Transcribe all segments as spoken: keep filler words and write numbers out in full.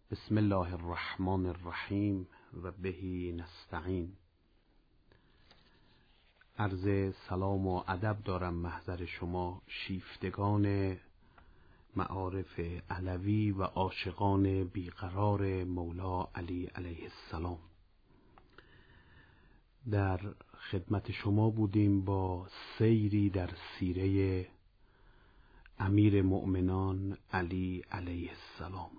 بسم الله الرحمن الرحیم و بهی نستعین. عرض سلام و ادب دارم محضر شما شیفتگان معارف علوی و عاشقان بیقرار مولا علی علیه السلام. در خدمت شما بودیم با سیری در سیره امیر مؤمنان علی علیه السلام.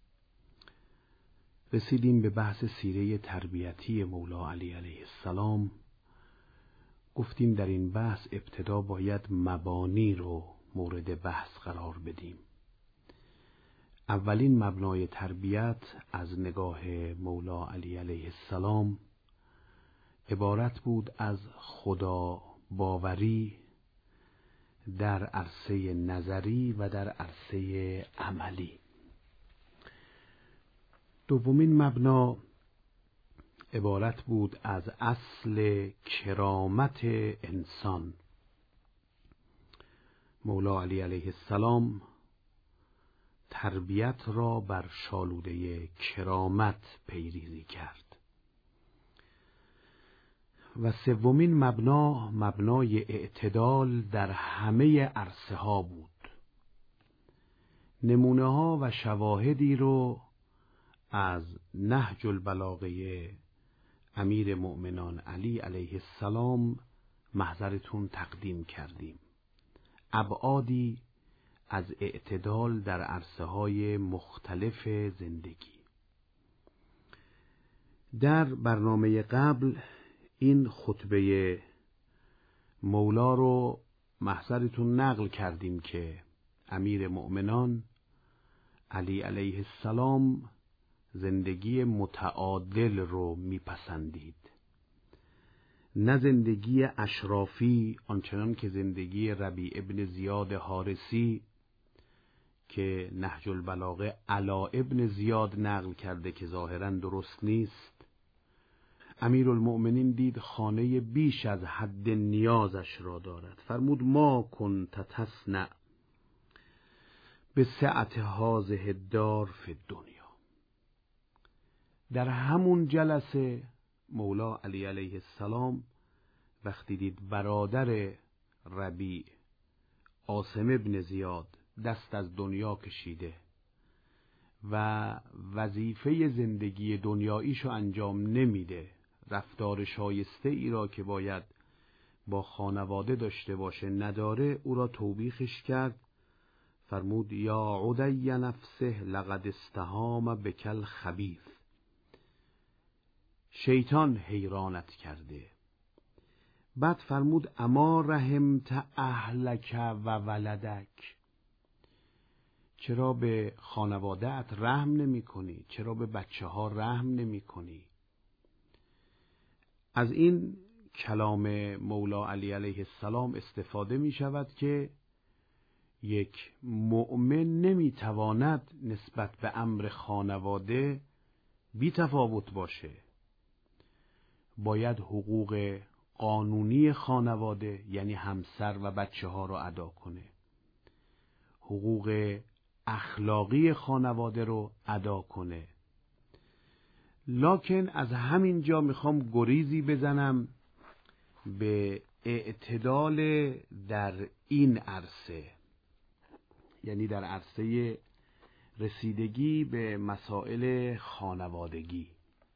رسیدیم به بحث سیره تربیتی مولا علی علیه السلام. گفتیم در این بحث ابتدا باید مبانی رو مورد بحث قرار بدیم. اولین مبنای تربیت از نگاه مولا علی علیه السلام عبارت بود از خدا باوری در عرصه نظری و در عرصه عملی. دومین مبنا عبارت بود از اصل کرامت انسان. مولا علی علیه السلام تربیت را بر شالوده کرامت پیریزی کرد. و سومین مبنا مبنای اعتدال در همه عرصه ها بود. نمونه ها و شواهدی رو از نهج البلاغه امیر مؤمنان علی علیه السلام محضرتون تقدیم کردیم. ابعادی از اعتدال در عرصه های مختلف زندگی. در برنامه قبل این خطبه مولا رو محضرتون نقل کردیم که امیر مؤمنان علی علیه السلام زندگی متعادل رو میپسندید، نه زندگی اشرافی آنچنان که زندگی ربیع ابن زیاد حارسی که نهج البلاغه علا ابن زیاد نقل کرده که ظاهراً درست نیست. امیرالمؤمنین دید خانه بیش از حد نیازش را دارد، فرمود ما کنت تصنع به سعت هذه الدار فی الدنیا. در همون جلسه مولا علی علیه السلام وقتی دید برادر ربیع عاصم ابن زیاد دست از دنیا کشیده و وظیفه زندگی دنیاییشو انجام نمیده، رفتار شایسته ای را که باید با خانواده داشته باشه نداره، او را توبیخش کرد. فرمود یا عدی نفسه لقد استهام بکل خبیث. شیطان حیرانت کرده. بعد فرمود اما رحمت اهلک و ولدک. چرا به خانواده ات رحم نمی کنی؟ چرا به بچه ها رحم نمی کنی؟ از این کلام مولا علی علیه السلام استفاده می شود که یک مؤمن نمی تواند نسبت به امر خانواده بی تفاوت باشه. باید حقوق قانونی خانواده یعنی همسر و بچه ها را ادا کنه، حقوق اخلاقی خانواده رو ادا کنه. لکن از همین جا میخوام گریزی بزنم به اعتدال در این عرصه، یعنی در عرصه رسیدگی به مسائل خانوادگی.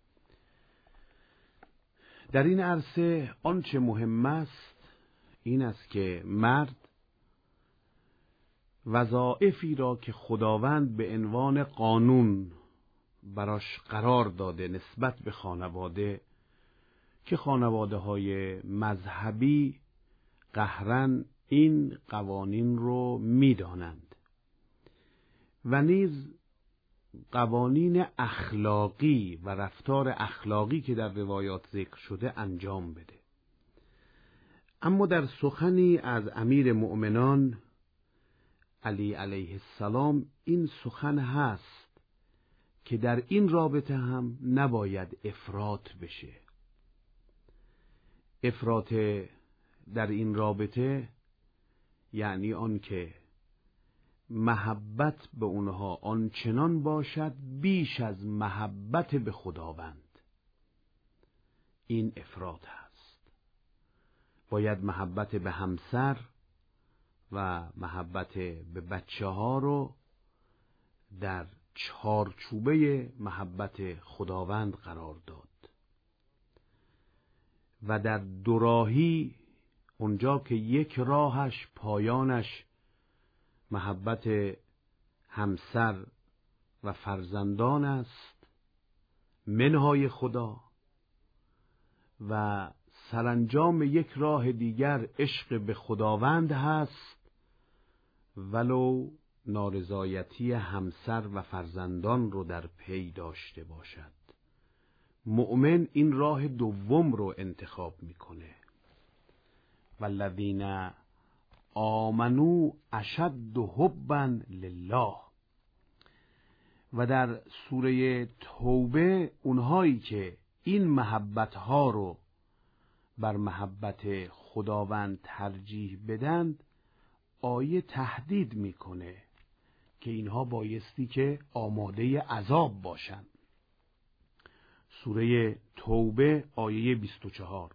در این عرصه آنچه مهم است این است که مرد وظایفی را که خداوند به عنوان قانون براش قرار داده نسبت به خانواده، که خانواده های مذهبی قهرن این قوانین رو میدانند، و نیز قوانین اخلاقی و رفتار اخلاقی که در روایات ذکر شده انجام بده. اما در سخنی از امیر مؤمنان علی علیه السلام این سخن هست که در این رابطه هم نباید افراط بشه. افراط در این رابطه یعنی آن که محبت به اونها آنچنان باشد بیش از محبت به خداوند. این افراط هست. باید محبت به همسر و محبت به بچه ها رو در چارچوبه محبت خداوند قرار داد و در دوراهی اونجا که یک راهش پایانش محبت همسر و فرزندان است منهای خدا و سرانجام یک راه دیگر عشق به خداوند هست، ولو نارضایتی همسر و فرزندان رو در پی داشته باشد. مؤمن این راه دوم رو انتخاب میکنه. والذین آمنوا اشد حبا لله. و در سوره توبه اونهایی که این محبت ها رو بر محبت خداوند ترجیح بدند، آیه تهدید میکنه که اینها بایستی که آماده عذاب باشند. سوره توبه آیه بیست و چهار: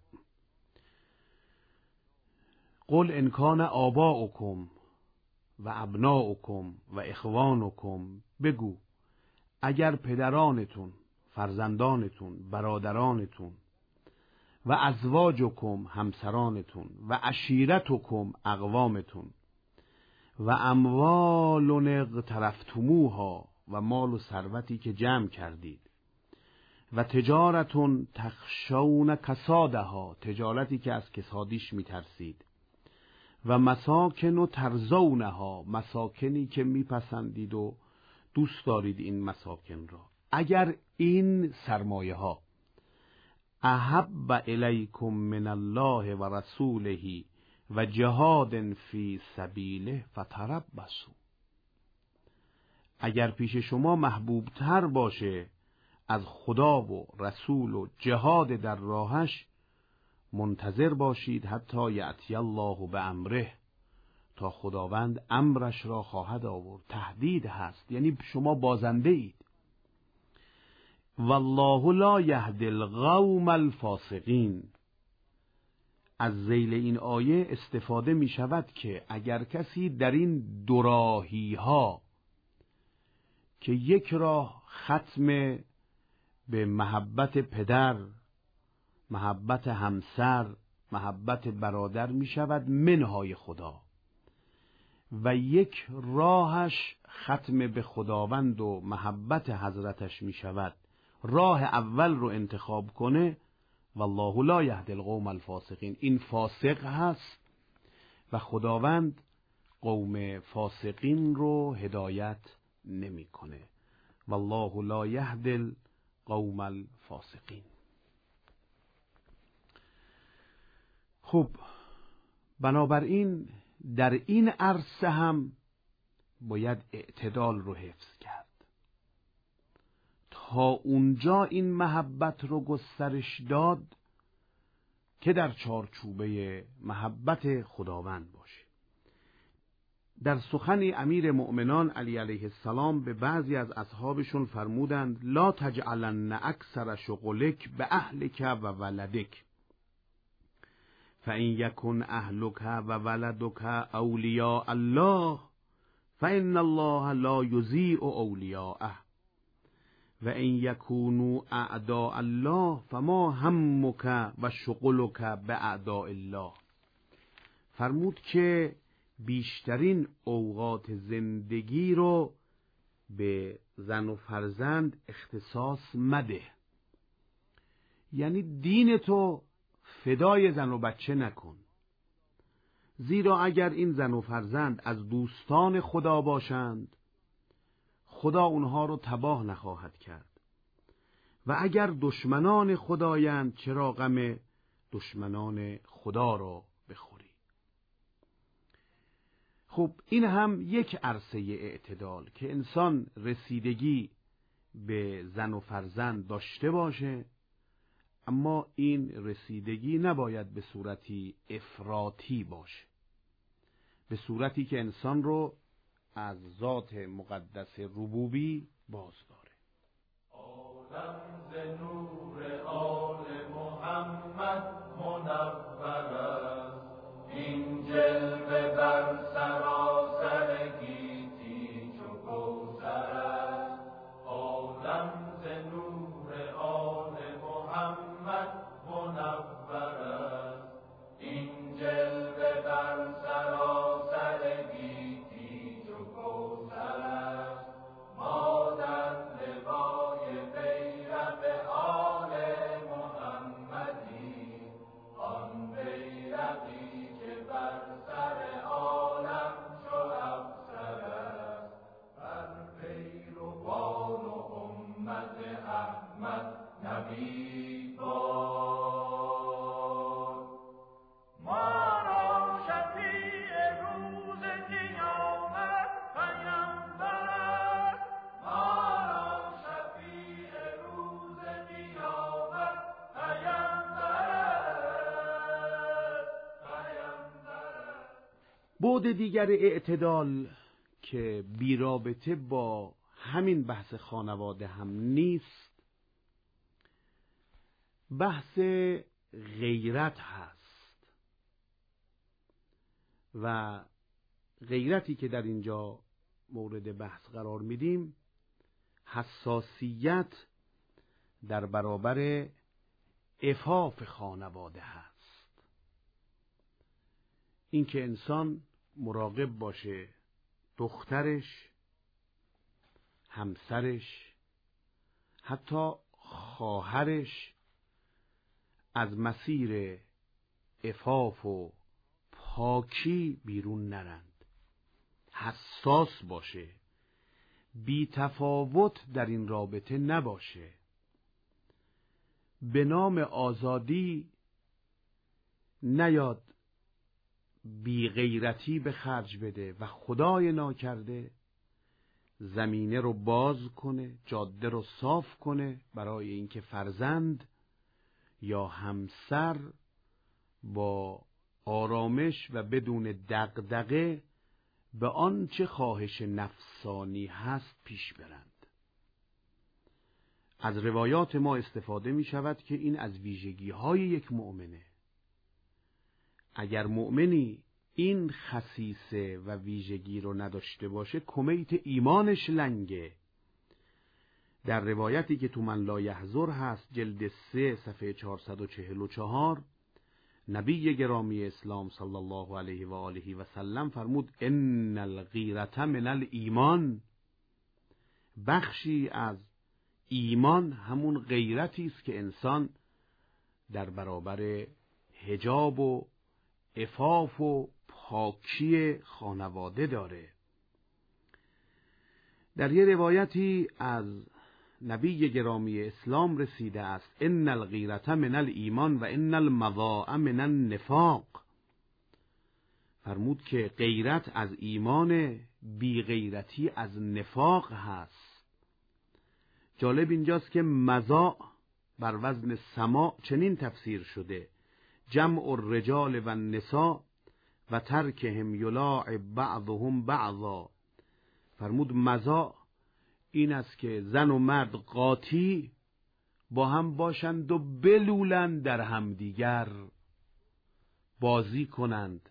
قل ان کان آباؤکم و ابناؤکم و اخوانکم، بگو اگر پدرانتون، فرزندانتون، برادرانتون و ازواجکم، همسرانتون و عشیرتکم، اقوامتون و اموال اقترفتموها، و مال و ثروتی که جمع کردید، و تجارتون تخشون کسادها، تجارتی که از کسادیش میترسید، و مساکن و ترزونها، مساکنی که میپسندید و دوست دارید این مساکن را. اگر این سرمایه ها احب الیکم من الله و رسوله و جهاد فی سبیله فتربصوا، اگر پیش شما محبوب تر باشه از خدا و رسول و جهاد در راهش، منتظر باشید حتی یأتی الله به امره، تا خداوند امرش را خواهد آورد. تهدید هست، یعنی شما بازنده اید. والله لا یهدی القوم الفاسقین. از ذیل این آیه استفاده می شود که اگر کسی در این دوراهی ها که یک راه ختم به محبت پدر، محبت همسر، محبت برادر می شود منهای خدا، و یک راهش ختم به خداوند و محبت حضرتش می شود، راه اول رو انتخاب کنه، والله لا یهدی القوم الفاسقین، این فاسق هست و خداوند قوم فاسقین رو هدایت نمی کنه. والله لا یهدی القوم الفاسقین. خب، بنابراین در این عرصه هم باید اعتدال رو حفظ کرد تا اونجا این محبت رو گسترش داد که در چارچوبه محبت خداوند باشه. در سخن امیر مؤمنان علی علیه السلام به بعضی از اصحابشون فرمودند: لا تجعلن اکثر شغلک به اهلک و ولدک، فإن یکن اهلک و ولدک اولیاء الله فإن الله لا یضیع اولیاءه، و این یکونوا اعداء الله فما همک و شغلک باعداء الله. فرمود که بیشترین اوقات زندگی رو به زن و فرزند اختصاص مده، یعنی دین تو فدای زن و بچه نکن، زیرا اگر این زن و فرزند از دوستان خدا باشند، خدا اونها رو تباه نخواهد کرد، و اگر دشمنان خدایند، چرا غم دشمنان خدا را بخوری. خب این هم یک عرصه اعتدال که انسان رسیدگی به زن و فرزند داشته باشه، اما این رسیدگی نباید به صورتی افراطی باشه، به صورتی که انسان رو از ذات مقدس ربوبی باز داره. عالم ز نور آل محمد منور است، این جلوه بر سراسر گیتی چو کوثر است. عالم ز نور آل محمد منور است، این جلوه بر سراسر گیتی چو کوثر است. ما در لوای بیرق آل محمدی، آن بیرقی که بر سر عالم چو افسر است. بر پیروان و امت احمد نبی باد. ما را شفیع روز قیامت پیامبر است، ما را شفیع روز قیامت پیامبر است، پیامبر است. بعد دیگر اعتدال که بی رابطه با همین بحث خانواده هم نیست، بحث غیرت هست و غیرتی که در اینجا مورد بحث قرار میدیم حساسیت در برابر عفاف خانواده هست. اینکه انسان مراقب باشه دخترش، همسرش، حتی خواهرش از مسیر عفاف و پاکی بیرون نرند. حساس باشه، بی تفاوت در این رابطه نباشه، به نام آزادی نیاد بی غیرتی به خرج بده و خدای ناکرده زمینه رو باز کنه، جاده رو صاف کنه برای اینکه فرزند یا همسر با آرامش و بدون دغدغه به آنچه خواهش نفسانی هست پیش برند. از روایات ما استفاده می شود که این از ویژگی های یک مؤمنه. اگر مؤمنی این خصیصه و ویژگی رو نداشته باشه کمیت ایمانش لنگه. در روایتی که تو من لا یحضر هست، جلد سه صفحه چهارصد و چهل و چهار، نبی گرامی اسلام صلی الله علیه و آله و سلم فرمود ان الغیرة من الایمان. بخشی از ایمان همون غیرتی است که انسان در برابر حجاب و عفاف و پاکی خانواده داره. در یه روایتی از نبی گرامی اسلام رسیده است ان الغیرة من الایمان و ان المضاء من النفاق. فرمود که غیرت از ایمان، بی غیرتی از نفاق هست. جالب اینجاست که مضاء بر وزن سماع چنین تفسیر شده: جمع الرجال و النساء و ترکهم یلاعب بعضهم بعضا. فرمود مضاء این است که زن و مرد قاطی با هم باشند و بلولند در همدیگر، بازی کنند.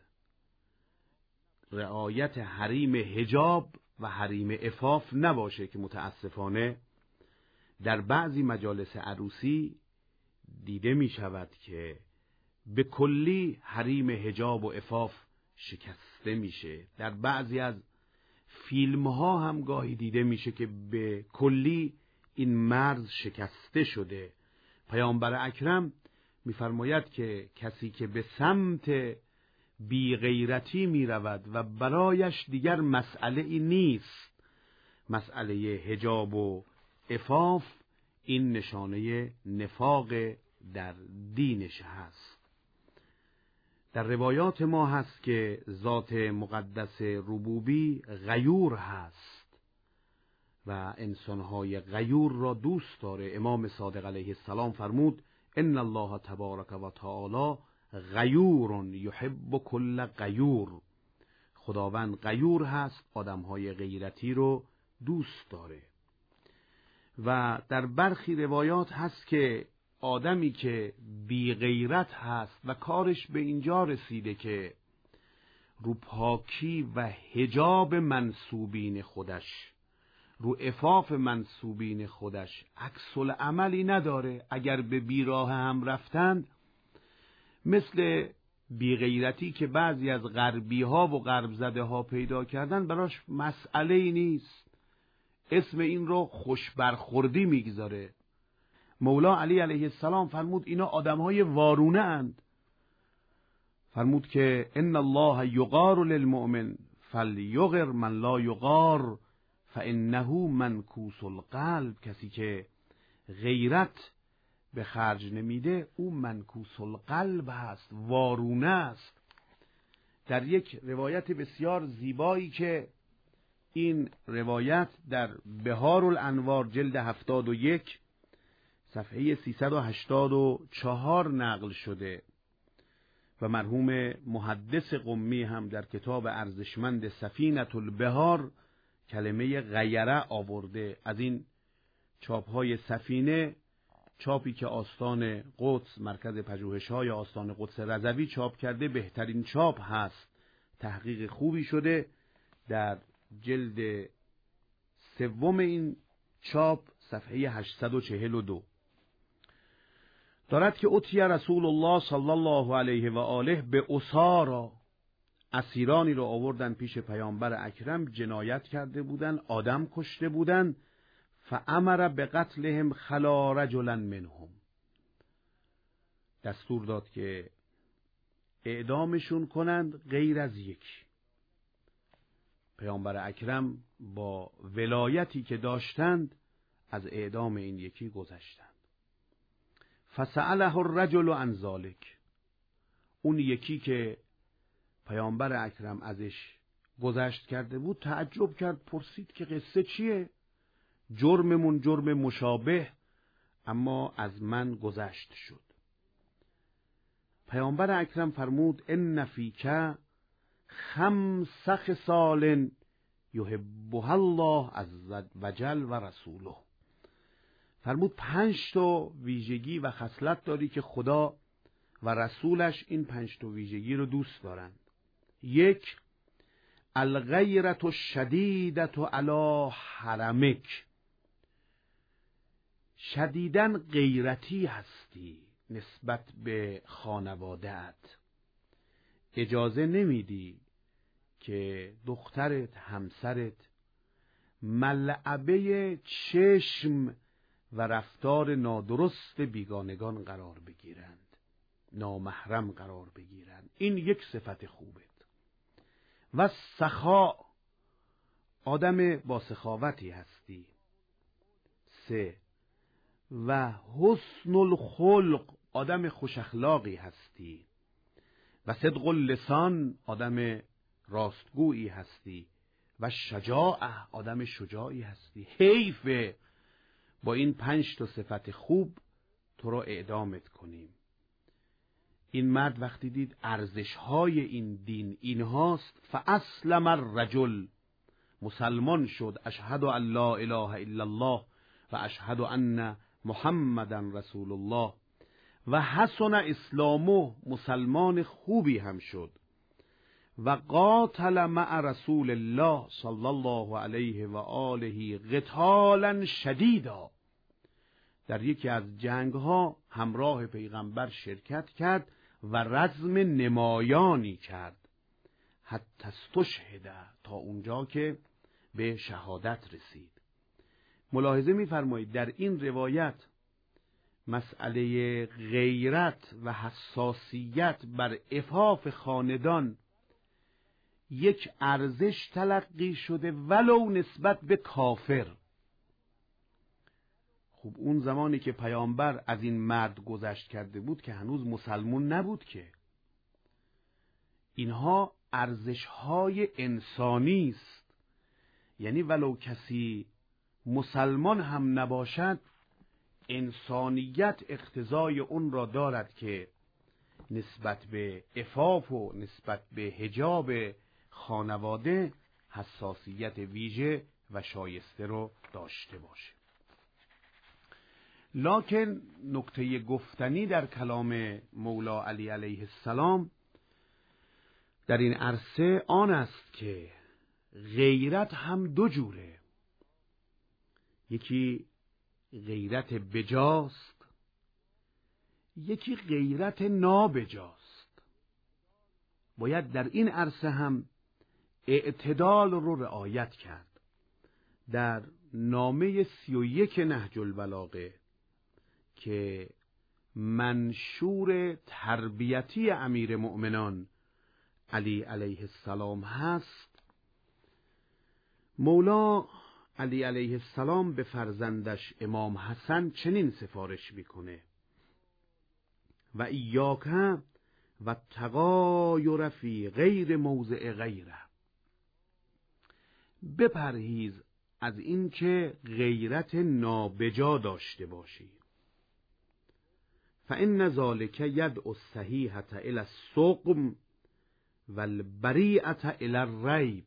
رعایت حریم حجاب و حریم عفاف نباشه که متاسفانه در بعضی مجالس عروسی دیده می شود که به کلی حریم حجاب و عفاف شکسته میشه. در بعضی از فیلم ها هم گاهی دیده میشه که به کلی این مرز شکسته شده. پیامبر اکرم میفرماید که کسی که به سمت بی غیرتی میرود و برایش دیگر مسئله ای نیست مسئله حجاب و عفاف، این نشانه نفاق در دینش هست. در روایات ما هست که ذات مقدس ربوبی غیور هست و انسانهای غیور را دوست داره. امام صادق علیه السلام فرمود ان الله تبارک و تعالی غیور یحب کل غیور. خداوند غیور هست، آدمهای غیرتی رو دوست داره. و در برخی روایات هست که آدمی که بی غیرت هست و کارش به اینجا رسیده که رو پاکی و حجاب منسوبین خودش، رو عفاف منسوبین خودش عکس العملی نداره، اگر به بیراه هم رفتند، مثل بیغیرتی که بعضی از غربی ها و غرب زده ها پیدا کردن، براش مسئله ای نیست، اسم این رو خوش برخوردی میگذاره. مولا علی علیه السلام فرمود اینا آدم های وارونه اند. فرمود که ان الله یغار للمؤمن فلیغر من لا یغار فانه منکوس القلب. کسی که غیرت به خرج نمیده او منکوس القلب هست، وارونه است. در یک روایت بسیار زیبایی که این روایت در بهار الانوار جلد هفتاد و یک صفحه سیصد و هشتاد و چهار نقل شده و مرحوم محدث قمی هم در کتاب ارزشمند سفینة البحار کلمه غیره آورده. از این چاپ‌های سفینه، چاپی که آستان قدس مرکز پژوهش‌های آستان قدس رضوی چاپ کرده، بهترین چاپ هست، تحقیق خوبی شده. در جلد سوم این چاپ صفحه هشتصد و چهل و دو دارد که اتی رسول الله صلی الله علیه و آله به اسارا، اسیرانی رو آوردن پیش پیامبر اکرم، جنایت کرده بودن، آدم کشته بودن. فامر به قتلهم خلا رجلا منهم، دستور داد که اعدامشون کنند غیر از یک. پیامبر اکرم با ولایتی که داشتند از اعدام این یکی گذشتند. فسأله الرجل عن ذلک، اون یکی که پیامبر اکرم ازش گذشت کرده بود تعجب کرد، پرسید که قصه چیه؟ جرممون جرم مشابه، اما از من گذشت شد. پیامبر اکرم فرمود ان فیک خمس خصال یحبها الله عز وجل و رسوله. فرمود پنج تا ویژگی و خصلت داری که خدا و رسولش این پنج تا ویژگی رو دوست دارند. یک، الغیرة الشدیدة علی حرمک، شدیداً غیرتی هستی نسبت به خانواده‌ات، اجازه نمیدی که دخترت، همسرت ملعبه چشم و رفتار نادرست بیگانگان قرار بگیرند، نامحرم قرار بگیرند. این یک صفت خوبت. و سخا، آدم با سخاوتی هستی. سه، و حسن الخلق، آدم خوش اخلاقی هستی. و صدق اللسان، آدم راستگویی هستی. و شجاعه، آدم شجاعی هستی. حیفه با این پنج تا صفت خوب تو را اعدامت کنیم. این مرد وقتی دید ارزش‌های این دین اینهاست، فاسلم الرجل، مسلمان شد، اشهد ان لا اله الا الله و اشهد ان محمدا رسول الله، و حسن اسلامه، مسلمان خوبی هم شد. و قاتل مع رسول الله صلی الله علیه و آله قتالا شدیدا، در یکی از جنگ ها همراه پیغمبر شرکت کرد و رزم نمایانی کرد، حتی استشهد، تا اونجا که به شهادت رسید. ملاحظه می‌فرمایید در این روایت مسئله غیرت و حساسیت بر عفاف خاندان یک ارزش تلقی شده ولو نسبت به کافر. خب اون زمانی که پیامبر از این مرد گذشت کرده بود که هنوز مسلمون نبود که. اینها ارزش‌های انسانی است، یعنی ولو کسی مسلمان هم نباشد، انسانیت اقتضای اون را دارد که نسبت به عفاف و نسبت به حجاب خانواده حساسیت ویژه و شایسته رو داشته باشه. لکن نکته گفتنی در کلام مولا علی علیه السلام در این عرصه آن است که غیرت هم دو جوره. یکی غیرت بجاست، یکی غیرت نابجاست. باید در این عرصه هم اعتدال رو رعایت کرد. در نامه سی و یک نهج البلاغه که منشور تربیتی امیر مؤمنان علی علیه السلام هست، مولا علی علیه السلام به فرزندش امام حسن چنین سفارش میکنه: و ایاک و تغایر فی غیر موضع غیره. بپرهیز از این که غیرت نابجا داشته باشی. فإن ذلک یدعو الصحیحة الی السقم و البریئة الی الریب.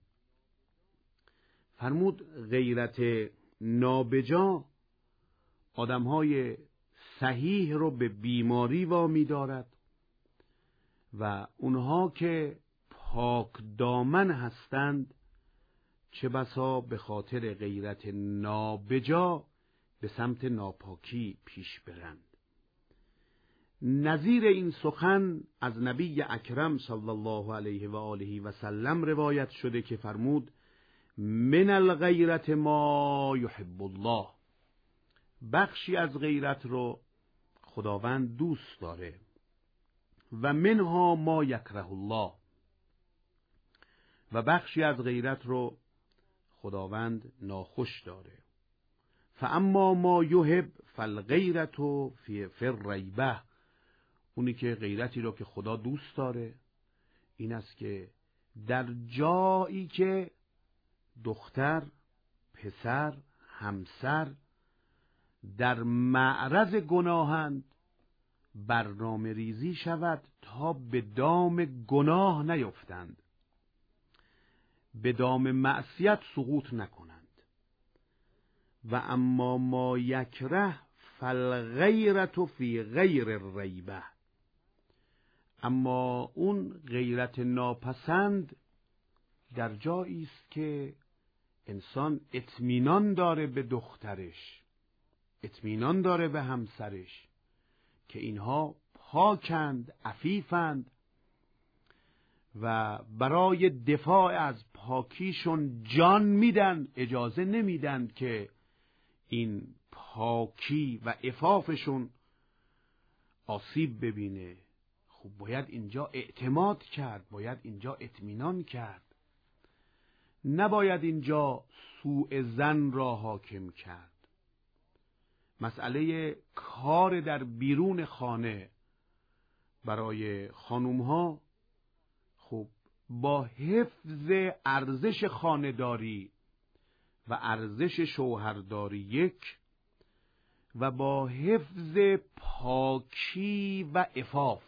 فرمود غیرت نابجا آدمهای صحیح رو به بیماری وامی دارد و اونها که پاک دامن هستند چه بسا به خاطر غیرت نابجا به سمت ناپاکی پیش برند. نظیر این سخن از نبی اکرم صلی الله علیه و آله و سلم روایت شده که فرمود: من الغیرت ما یحب الله. بخشی از غیرت رو خداوند دوست داره. و منها ما یکره الله. و بخشی از غیرت رو خداوند ناخوش داره. فاما ما یحب فالغیرت فی الریبه. اونی که غیرتی رو که خدا دوست داره این است که در جایی که دختر، پسر، همسر در معرض گناهند برنامه ریزی شود تا به دام گناه نیفتند، به دام معصیت سقوط نکنند. و اما ما یکره فالغیرت فی غیر الریبه. اما اون غیرت ناپسند در جایی است که انسان اطمینان داره به دخترش، اطمینان داره به همسرش که اینها پاکند، عفیفند و برای دفاع از پاکیشون جان میدن، اجازه نمیدن که این پاکی و عفافشون آسیب ببینه. خب باید اینجا اعتماد کرد، باید اینجا اطمینان کرد، نباید اینجا سوء ظن را حاکم کرد. مسئله کار در بیرون خانه برای خانوم ها خب با حفظ ارزش خانه‌داری و ارزش شوهرداری یک و با حفظ پاکی و عفاف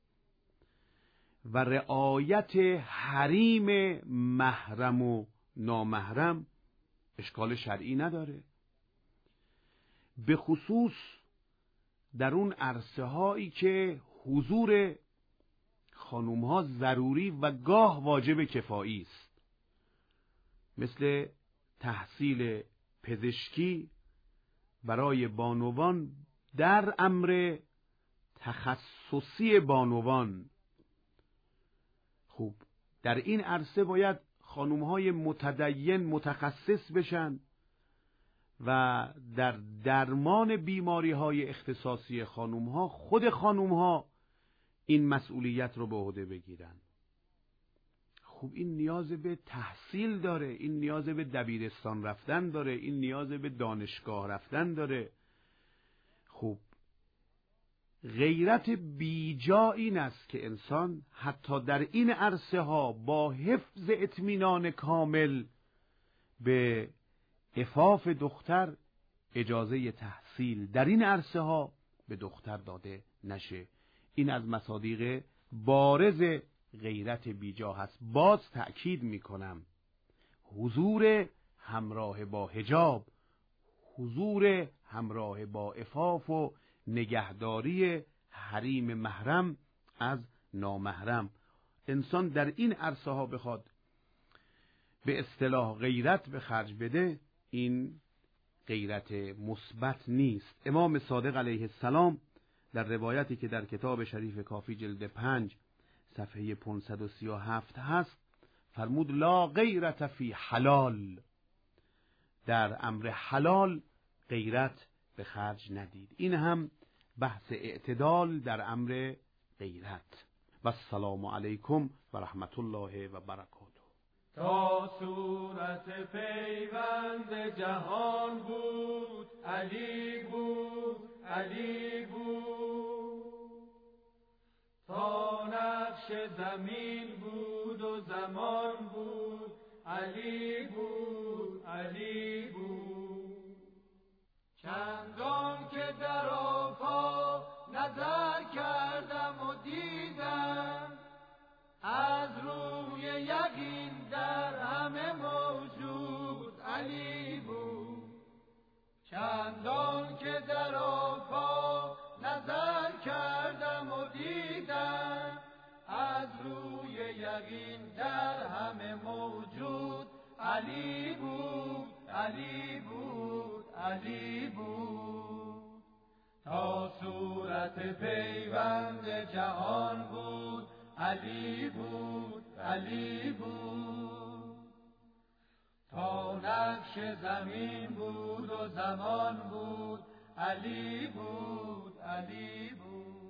و رعایت حریم محرم و نامحرم اشکال شرعی نداره. به خصوص در اون عرصه هایی که حضور خانوم ها ضروری و گاه واجب کفایی است، مثل تحصیل پزشکی برای بانوان در امر تخصصی بانوان. خوب در این عرصه باید خانوم های متدین متخصص بشن و در درمان بیماری های اختصاصی خانوم ها خود خانوم ها این مسئولیت رو به عهده بگیرن. خب این نیاز به تحصیل داره، این نیاز به دبیرستان رفتن داره، این نیاز به دانشگاه رفتن داره. خب غیرت بیجا این است که انسان حتی در این عرصه ها با حفظ اطمینان کامل به عفاف دختر اجازه تحصیل در این عرصه ها به دختر داده نشه. این از مصادیق بارز غیرت بیجا هست. باز تأکید میکنم حضور همراه با حجاب، حضور همراه با عفاف و نگهداری حریم محرم از نامحرم. انسان در این عرصه ها بخواد به اصطلاح غیرت به خرج بده، این غیرت مثبت نیست. امام صادق علیه السلام در روایتی که در کتاب شریف کافی جلد پنج صفحه پانصد و سی و هفت هست فرمود لا غیرت فی حلال، در امر حلال غیرت به خرج ندید. این هم بحث اعتدال در امر غیرت. و السلام علیکم و رحمت الله و برکاته. تا صورت پیوند جهان بود علی بود علی بود، تا نقش زمین بود و زمان بود علی بود علی بود. چندان که در آفاق نظر کردم و دیدم، از روی یقین در همه موجود علی بود. چندان که در آفاق نظر کردم و دیدم، از روی یقین در همه موجود علی بود علی بود علی بود. تا صورت پیوند جهان بود علی بود علی بود، تا نقش زمین بود و زمان بود علی بود علی بود.